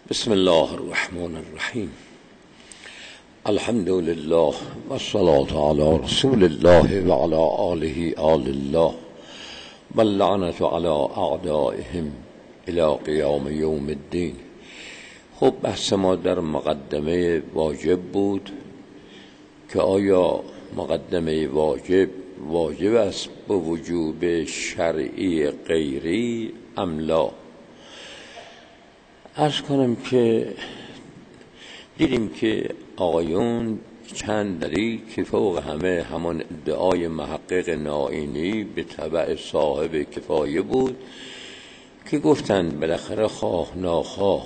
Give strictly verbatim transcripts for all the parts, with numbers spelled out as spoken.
بسم الله الرحمن الرحیم. الحمد لله و الصلاة علی رسول الله و علی آله آل الله و اللعنة علی اعدائهم الی قیام یوم الدین. خب بحث ما در مقدمه واجب بود که آیا مقدمه واجب واجب است به وجوب شرعی غیری ام لا. عرض کنم که دیدیم که آقایون چند دلیل که فوق همه همان ادعای محقق نائینی به تبع صاحب کفایه بود که گفتند بالاخره خواه ناخواه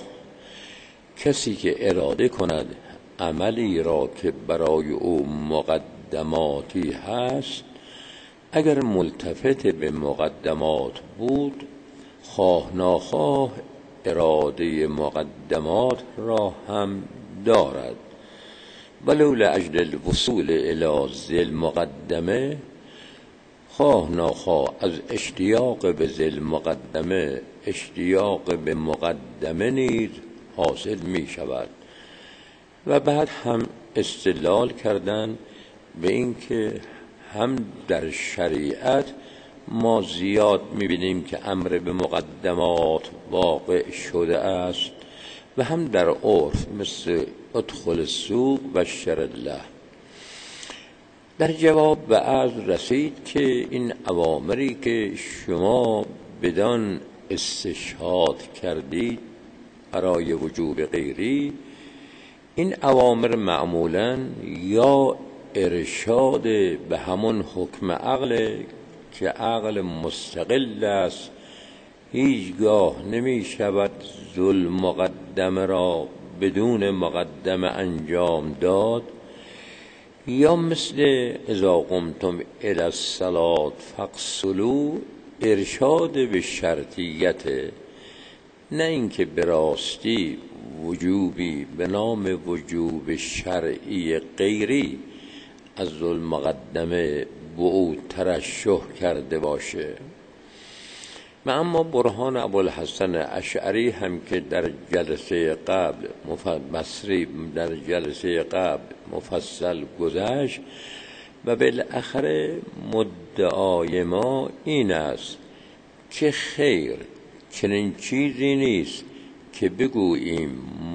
کسی که اراده کند عملی را که برای او مقدماتی هست، اگر ملتفت به مقدمات بود خواه ناخواه اراده مقدمات را هم دارد، ولو لاجل الوصول الی ذی المقدمه خواه ناخواه از اشتیاق به ذی المقدمه اشتیاق به مقدمه نیز حاصل می شود. و بعد هم استدلال کردن به این که هم در شریعت ما زیاد می‌بینیم که امر به مقدمات واقع شده است و هم در عرف مثل ادخل السوق و اشتر الله. در جواب به عرض رسید که این اوامری که شما بدان استشهاد کردید برای وجوب غیری، این اوامر معمولاً یا ارشاد به همون حکم عقل که عقل مستقل است، هیچگاه نمی شود ذل مقدمه را بدون مقدمه انجام داد، یا مثل اذا قمتم الی الصلاة فاغسلوا ارشاد به شرطیت، نه اینکه به راستی وجوبی به نام وجوب شرعی غیری از ذل مقدمه به او ترشح کرده باشه. و اما برهان ابوالحسن اشعری هم که در جلسه قبل مفصل در جلسه قبل مفصل گذشت و بالاخره مدعای ما این است که خیر چنین چیزی نیست که بگوییم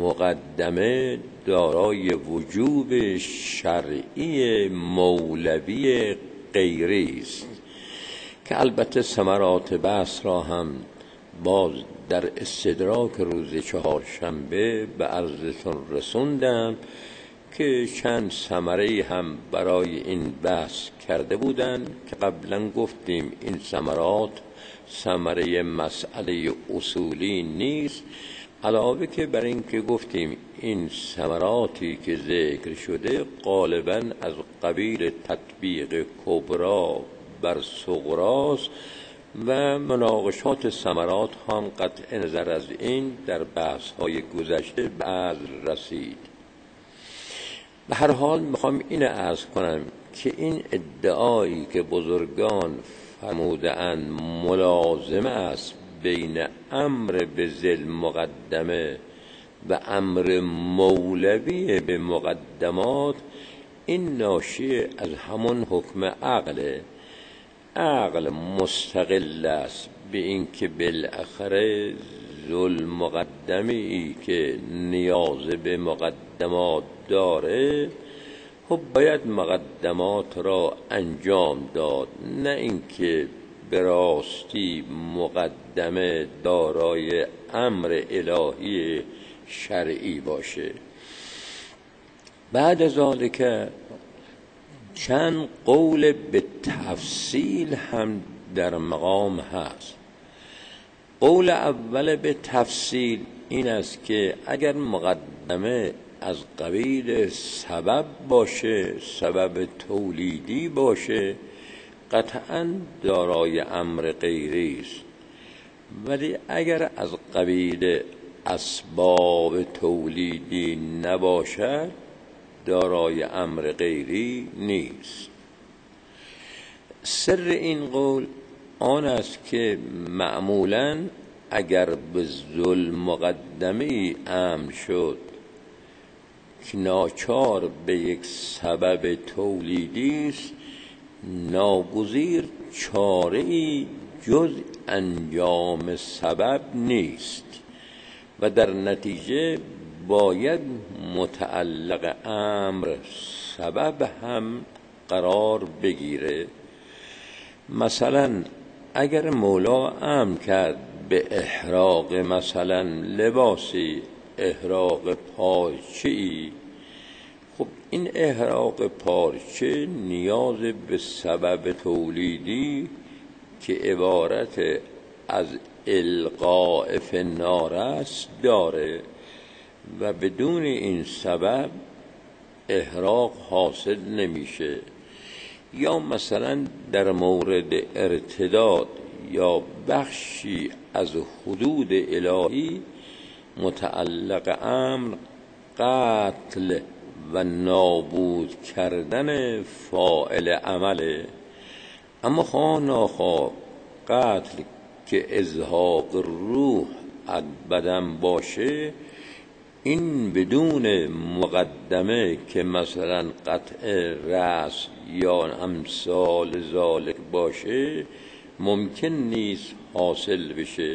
مقدمه دارای وجوب شرعی مولوی غیری است، که البته ثمرات بحث را هم باز در استدراک روز چهارشنبه به عرضتون رسوندم که چند ثمره هم برای این بحث کرده بودند که قبلا گفتیم این ثمرات ثمره مسئله اصولی نیست، علاوه که بر این که گفتیم این ثمراتی که ذکر شده غالباً از قبیل تطبیق کبرا بر صغراست و مناقشات ثمرات هم قطع نظر از این در بحث های گذشته بعض رسید. به هر حال میخوام این عرض کنم که این ادعایی که بزرگان فرمودند ملازم است بین امر به ذی مقدمه و امر مولوی به مقدمات، این ناشی از همون حکم عقله. عقل مستقل است به این که بالاخره ذل مقدمی که نیاز به مقدمات داره خب باید مقدمات را انجام داد، نه اینکه به راستی مقدمه دارای امر الهی شرعی باشه. بعد از ذالک چند قول به تفصیل هم در مقام هست. قول اول به تفصیل این است که اگر مقدمه از قبیل سبب باشه، سبب تولیدی باشه، قطعاً دارای امر غیری است، ولی اگر از قبیل اسباب تولیدی نباشد دارای امر غیری نیست. سر این قول آن است که معمولاً اگر به ظلم مقدمه ای امر شد که ناچار به یک سبب تولیدی است، ناگزیر چاره ای جز انجام سبب نیست و در نتیجه باید متعلق امر سبب هم قرار بگیره. مثلا اگر مولا امر کرد به احراق مثلا لباسی، احراق پارچه‌ای، خب این احراق پارچه نیاز به سبب تولیدی که عبارت از القاء فی النار است داره و بدون این سبب احراق حاصل نمیشه. یا مثلا در مورد ارتداد یا بخشی از حدود الهی متعلق امر قتل و نابود کردن فاعل عمله، اما خواه ناخواه قتل که ازهاق روح از بدن باشه، این بدون مقدمه که مثلا قطع رأس یا امثال ذالک باشه ممکن نیست حاصل بشه.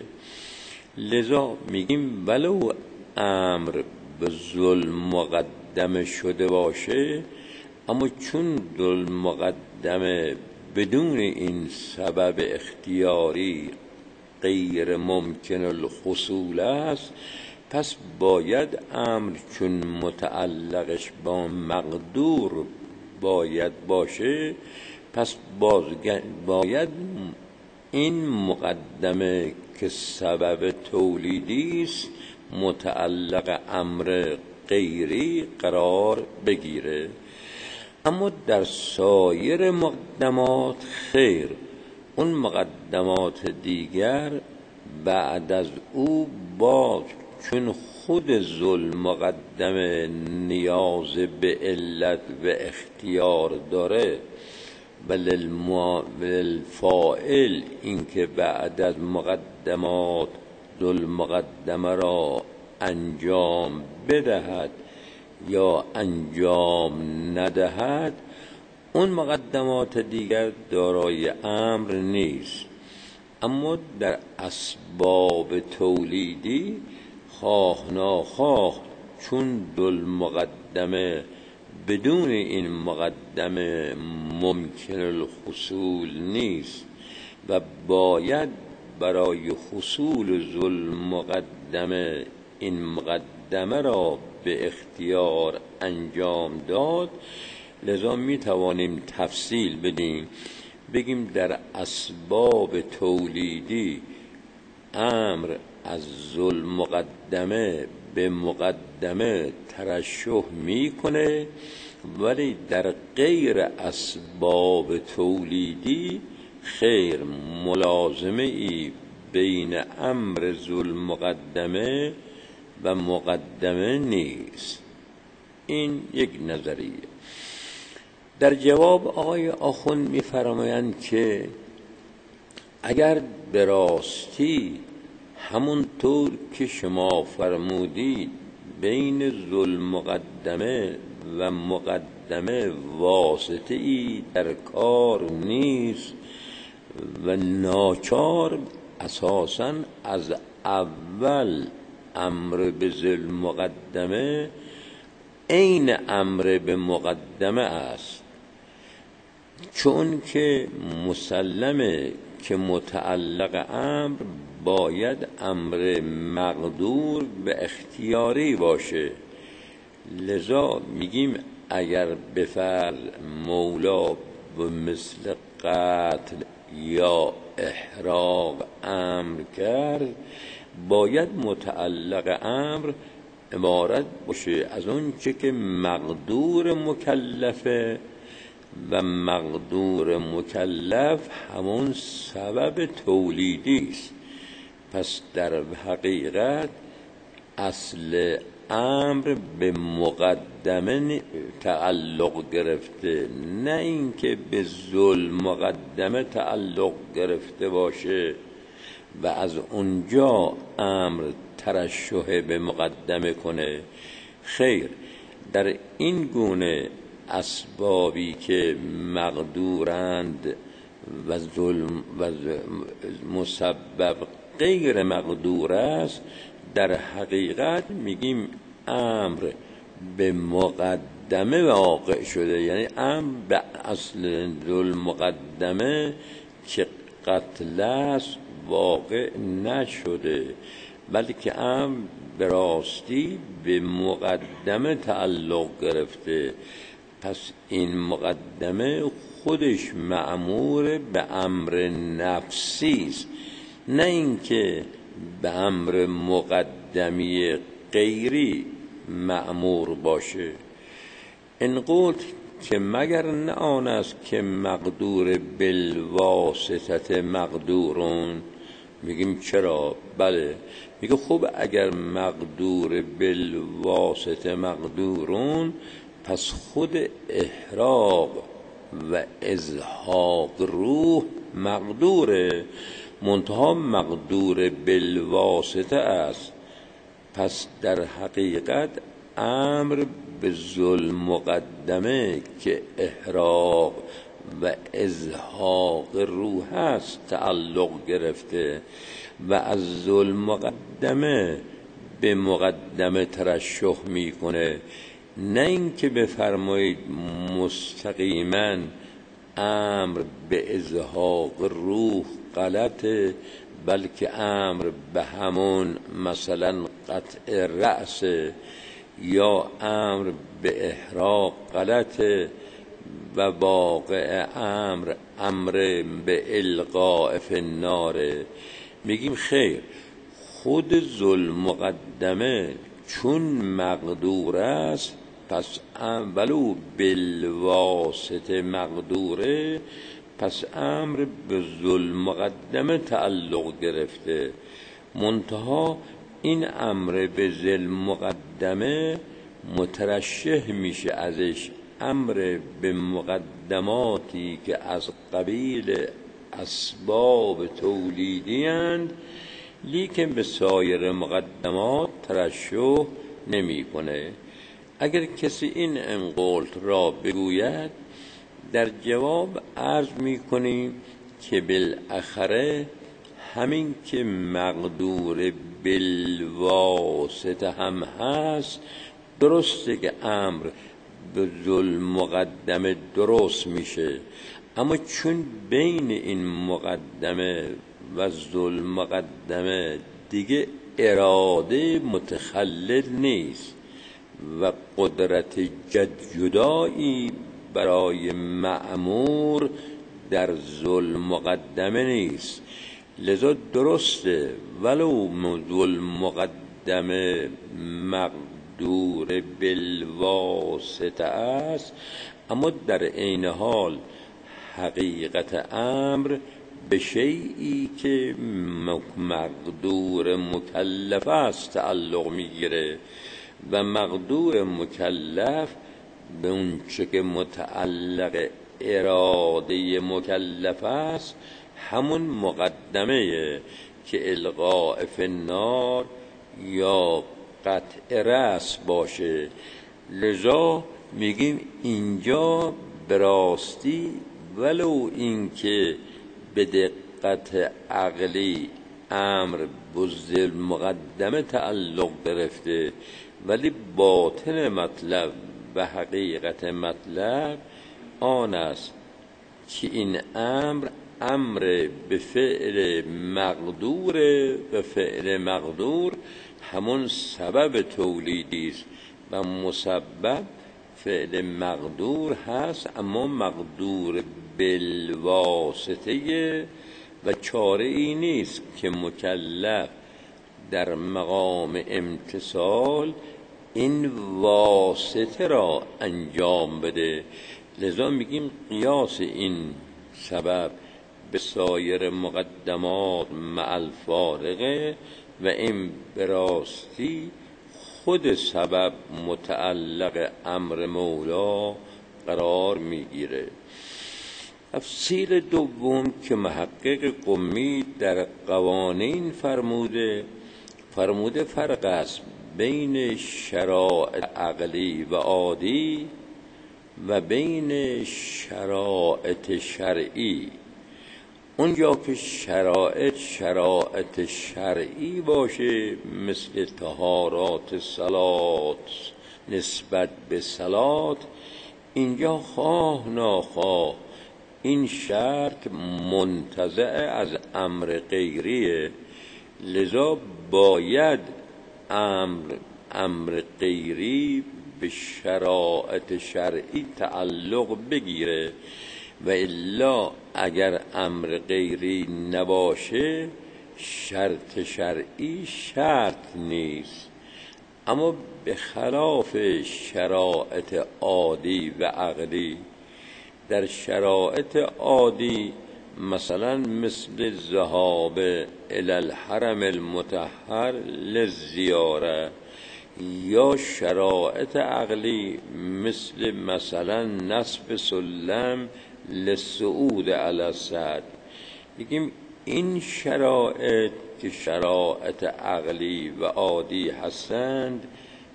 لذا میگیم ولو امر به ظلم مقدمه شده باشه، اما چون ظلم مقدمه بدون این سبب اختیاری غیر ممکن الحصول است، پس باید امر چون متعلقش با مقدور باید باشه، پس باید این مقدمه که سبب تولیدی است متعلق امر غیری قرار بگیره. اما در سایر مقدمات خیر، اون مقدمات دیگر بعد از او باز چون خود ظلم مقدمه نیاز به علت و اختیار داره و للفاعل این که بعد از مقدمات ظلم مقدمه را انجام بدهد یا انجام ندهد، اون مقدمات دیگر دارای امر نیست. اما در اسباب تولیدی خواه ناخواه چون ظلم مقدمه بدون این مقدمه ممکن الحصول نیست و باید برای حصول ظلم مقدمه این مقدمه را به اختیار انجام داد، لذا می توانیم تفصیل بدیم، بگیم در اسباب تولیدی امر از ظلم مقدمه به مقدمه ترشح میکنه، ولی در غیر اسباب تولیدی خیر ملازمه ای بین امر ظلم مقدمه و مقدمه نیست. این یک نظریه. در جواب آقای آخوند می‌فرمایند که اگر به راستی همونطور که شما فرمودید بین ظلم مقدمه و مقدمه واسطه ای در کار نیست و ناچار اساساً از اول امر به ظلم مقدمه عین امر به مقدمه است، چون که مسلمه که متعلق امر باید امر مقدور به اختیاری باشه. لذا میگیم اگر به فرض مولا به مثل قتل یا احراق امر کرد، باید متعلق امر عبارت باشه از اون چه که مقدور مکلفه و مقدور مکلف همون سبب تولیدی است. پس در حقیقت اصل امر به مقدمه تعلق گرفته، نه اینکه به ظلم مقدمه تعلق گرفته باشه و از اونجا امر ترشح به مقدمه کنه. خیر، در این گونه اسبابی که مقدورند و ظلم و مسبب غیر مقدور است، در حقیقت میگیم امر به مقدمه واقع شده، یعنی امر به اصل ظلم مقدمه که قتل است واقع نشده، بلکه امر به راستی به مقدمه تعلق گرفته. پس این مقدمه خودش مأمور به امر نفسی است، نه اینکه به امر مقدمی غیری مأمور باشه. این قلت که مگر نه آن است که مقدور بالواسطه مقدورون. میگیم چرا؟ بله، میگه خب اگر مقدور بالواسطه مقدورون، پس خود احراق و ازهاق روح مقدوره، منتها مقدور بالواسطه است. پس در حقیقت امر به ظلم مقدمه که احراق و ازهاق روح است تعلق گرفته و از ظلم مقدمه به مقدمه ترشح میکنه، نه اینکه بفرمایید مستقیما امر به ازهاق روح غلطه، بلکه امر به همون مثلا قطع رأس یا امر به احراق غلطه و واقع امر امر به القاء فی النار. میگیم خیر، خود ظلم مقدمه چون مقدور است، پس ولو بالواسطه مقدوره، پس امر به ظلم مقدمه تعلق گرفته، منتها این امر به ظلم مقدمه مترشح میشه ازش امر به مقدماتی که از قبیل اسباب تولیدی اند، لیکن به سایر مقدمات ترشح نمی کنه. اگر کسی این انقلت را بگوید، در جواب عرض می کنیم که بالاخره همین که مقدور بالواسطه هم هست، درسته که امر به ظلم مقدمه درست میشه، اما چون بین این مقدمه و ظلم مقدمه دیگه اراده متخلل نیست و قدرت جد جدایی برای مأمور در ظلم مقدمه نیست، لذا درسته ولو ظلم مقدمه مقدور بالواسطه است، اما در عین حال حقیقت امر به شیئی که مقدور مکلف است تعلق میگیره و مقدور مکلف به اون چه که متعلق اراده مکلف است همون مقدمه که القاء فی النار یا قطع رأس باشه. لذا میگیم اینجا براستی ولو این که به دقت عقلی امر به ظلم مقدمه تعلق گرفته، ولی باطن مطلب و حقیقت مطلب آن است که این امر امر به فعل مقدور و فعل مقدور همون سبب تولیدی است و مسبب فعل مقدور هست، اما مقدور بالواسطه و چاره ای نیست که مکلف در مقام امتثال این واسطه را انجام بده. لذا میگیم قیاس این سبب به سایر مقدمات مع الفارقه و این براستی خود سبب متعلق امر مولا قرار میگیره. تفسیر دوم که محقق قمی در قوانین فرموده فرموده فرق است بین شرایط عقلی و عادی و بین شرایط شرعی. اونجا که شرایط شرایط شرعی باشه مثل طهارات صلات نسبت به صلات، اینجا خواه ناخواه این شرط منتزع از امر غیریه، لذا باید امر امر غیری به شرایط شرعی تعلق بگیره و الا اگر امر غیری نباشه شرط شرعی شرط نیست. اما به خلاف شرایط عادی و عقلی، در شرایط عادی مثلا مثل ذهاب الی الحرم المطهر للزیاره، یا شرایط عقلی مثل مثلا نصب سلم للصعود علی السطح، بگیم این شرایط که شرایط عقلی و عادی هستند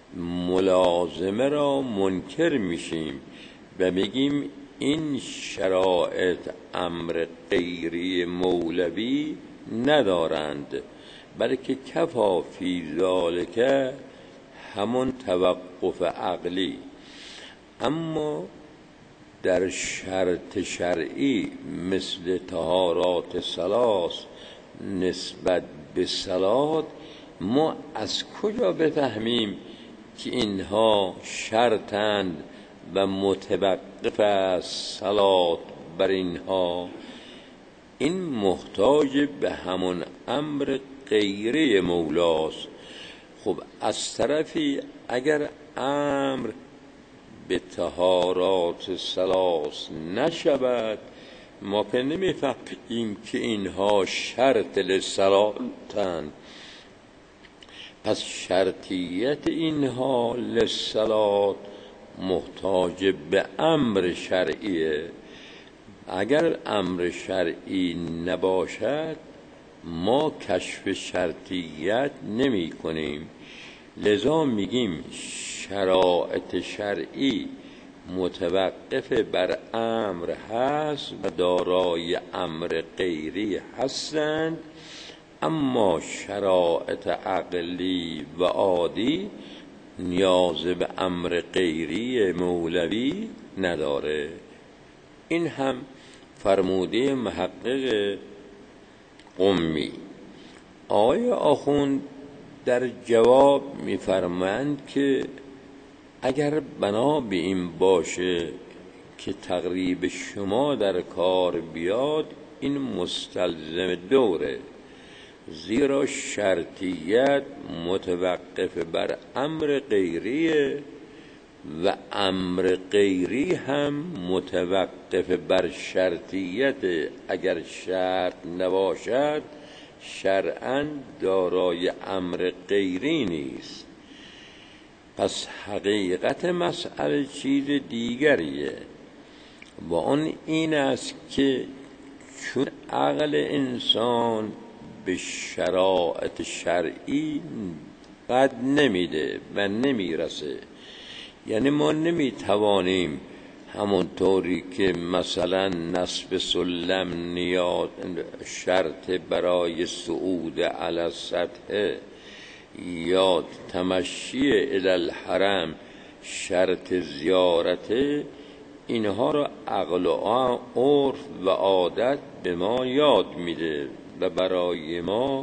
ملازمه را منکر میشیم و بگیم این شرایط امر غیری مولوی ندارند، بلکه کفا فی ذالک همون توقف عقلی. اما در شرط شرعی مثل طهارات ثلاث نسبت به صلات، ما از کجا بفهمیم که اینها شرطند و متوقف است صلات بر اینها؟ این محتاج به همون امر غیری مولاست. خب از طرفی اگر امر به طهارات ثلاث نشود، ما که نمیفهمیم که اینها شرط للصلاتند، پس شرطیت اینها للصلات محتاج به امر شرعیه. اگر امر شرعی نباشد ما کشف شرطیت نمی کنیم، لذا میگیم شرایط شرعی متوقف بر امر هست و دارای امر غیری هستند، اما شرایط عقلی و عادی نیاز به امر غیری مولوی نداره. این هم فرموده محقق قمی. آقای آخوند در جواب می‌فرمایند که اگر بنا به این باشه که تقریب شما در کار بیاد، این مستلزم دوره، زیرا شرطیت متوقف بر امر غیریه و امر غیری هم متوقف بر شرطیت. اگر شرط نباشد شرعاً دارای امر غیری نیست. پس حقیقت مسئله چیز دیگریه و آن این است که چون عقل انسان به شرایط شرعی قد نمیده و نمیرسه، یعنی ما نمیتوانیم همونطوری که مثلا نصب سلم نیاز شرط برای صعود علی السطح یا تمشی الی الحرم شرط زیارت، اینها را عقل و عرف و عادت به ما یاد میده و برای ما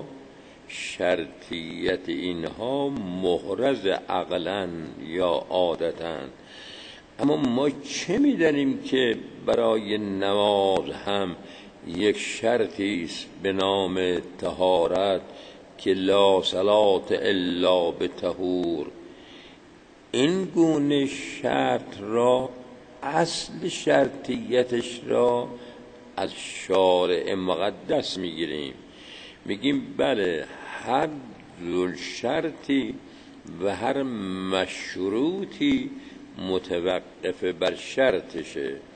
شرطیت اینها محرز عقلاً یا عادتاً. اما ما چه میدانیم که برای نماز هم یک شرطی است به نام طهارت که لا صلات الا بطهور؟ این گونه شرط را، اصل شرطیتش را از شارع مقدس میگیریم، میگیم بله هر ذو شرطی و هر مشروطی متوقف بر شرطشه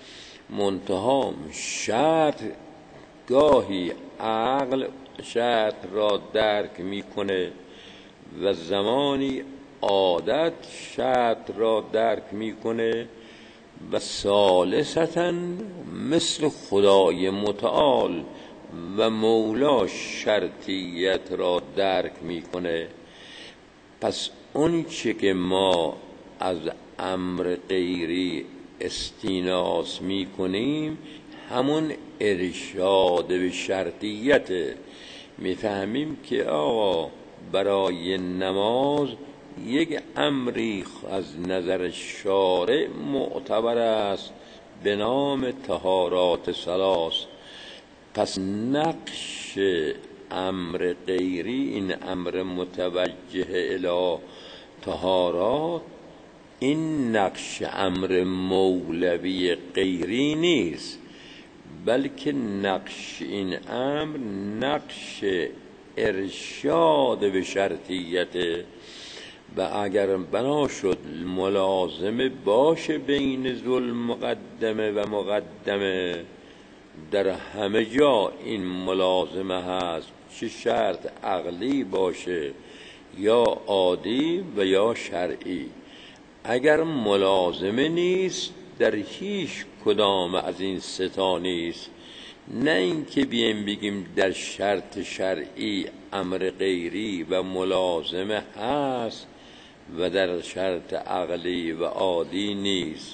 منتها شرط گاهی عقل شرط را درک میکنه و زمانی عادت شرط را درک میکنه و ثالثتاً مثل خدای متعال و مولا شرطیت را درک میکنه. پس اون چه که ما از امر غیری استیناس میکنیم همون ارشاد به شرطیت. میفهمیم که آقا برای نماز یک امری از نظر شارع معتبر است به نام طهارات ثلاث. پس نقش امر غیری، این امر متوجه الی طهارات، این نقش امر مولوی غیری نیست، بلکه نقش این امر نقش ارشاد به شرطیت. و اگر بنا شد ملازمه باشه بین ذوال مقدمه و مقدمه، در همه جا این ملازمه هست، چه شرط عقلی باشه یا عادی و یا شرعی. اگر ملازمه نیست در هیچ کدام از این سه تا نیست. نه اینکه بیم بگیم در شرط شرعی امر غیری و ملازمه هست و در شرط عقلی و عادی نیست.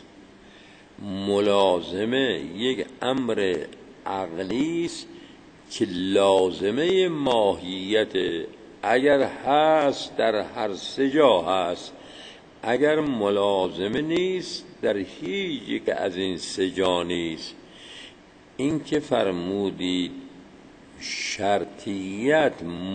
ملازمه یک امر عقلی است که لازمه ماهیت، اگر هست در هر سه جا هست، اگر ملازمه نیست در هیچ یک از این سه جا نیست. این که فرمودید شرطیت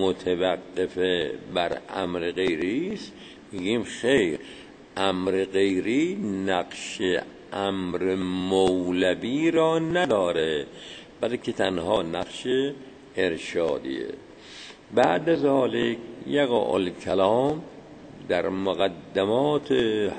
متوقفه بر امر غیری است، میگیم خیر، امر غیری نقش امر مولوی را نداره، بلکه تنها نقش ارشادیه. بعد ذالک یقع الکلام در مقدمات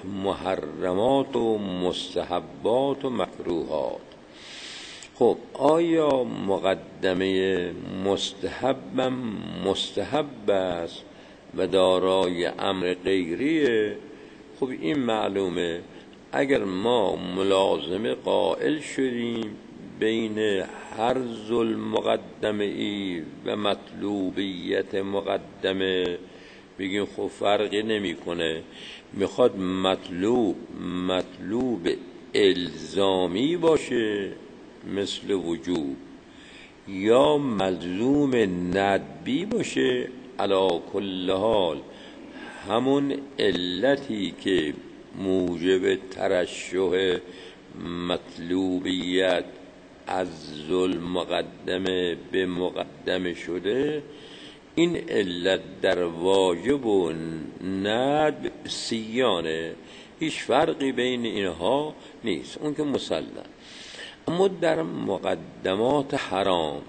محرمات و مستحبات و مکروهات. خب آیا مقدمه مستحبم مستحب است و دارای امر غیریه؟ خب این معلومه. اگر ما ملازمه قائل شدیم بین حرز المقدمه ای و مطلوبیت مقدمه، بگیم خب فرقی نمی کنه، میخواد مطلوب مطلوب الزامی باشه مثل وجوب یا ملزوم ندبی باشه، علی کل حال همون علتی که موجب ترشح مطلوبیت از ذوال مقدمه به مقدمه شده، این علت در واجب و ندب سیانه، هیچ فرقی بین اینها نیست، اون که مسلم. اما در مقدمات حرام،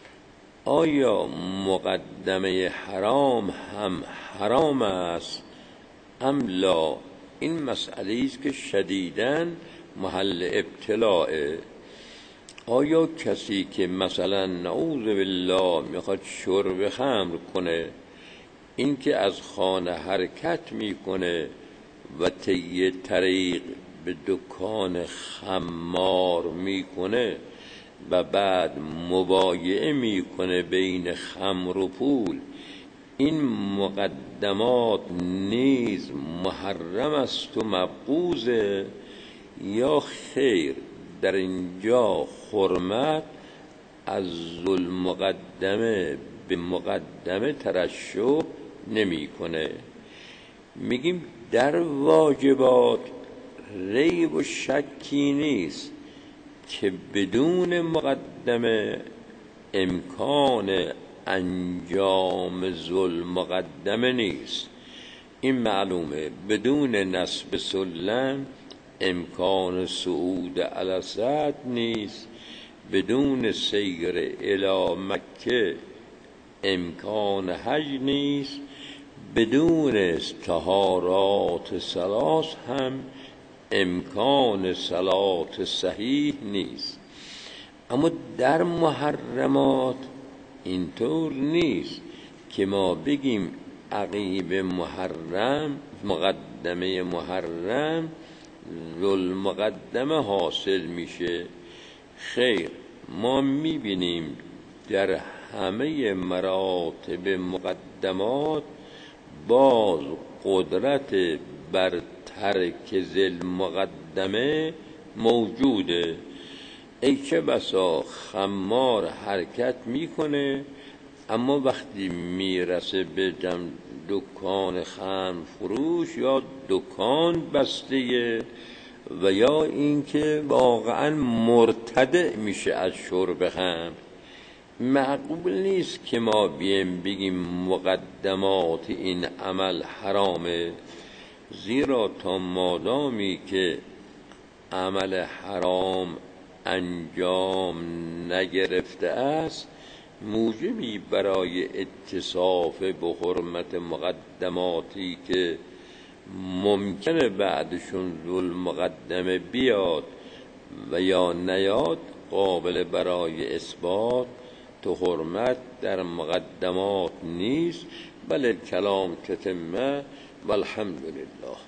آیا مقدمه حرام هم حرام است ام لا؟ این مسئله است که شدیداً محل ابتلاعه. آیا کسی که مثلا نعوذ بالله میخواد شرب خمر کنه، این که از خانه حرکت میکنه و طی طریق به دکان خمار میکنه و بعد مبایعه میکنه بین خمر و پول، این مقدمات نیز محرم است و مبغوضه یا خیر؟ در اینجا حرمت از ذوال مقدمه به مقدمه ترشح نمی کنه. میگیم در واجبات ریب و شکی نیست که بدون مقدمه امکان انجام ذوال مقدمه نیست. این معلومه. بدون نصب سلم امکان صعود علی سطح نیست، بدون سیر الی مکه امکان حج نیست، بدون طهارات ثلاث هم امکان صلات صحیح نیست. اما در محرمات اینطور نیست که ما بگیم عقیب محرم، مقدمه محرم ذوالمقدمه حاصل میشه. خیر، ما میبینیم در همه مراتب مقدمات باز قدرت بر ترک ذل مقدمه موجوده. ای که بسا خمار حرکت میکنه اما وقتی میرسه به جمع دکان خمر فروش یا دکان بسته و یا اینکه واقعا مرتدع میشه از شرب خمر، معقول نیست که ما بیم بگیم مقدمات این عمل حرامه، زیرا تا مادامی که عمل حرام انجام نگرفته است موجبی برای اتصاف به حرمت مقدماتی که ممکنه بعدشون ذوالمقدمه بیاد و یا نیاد قابل برای اثبات تو حرمت در مقدمات نیست. بل کلام تتمه والحمد لله.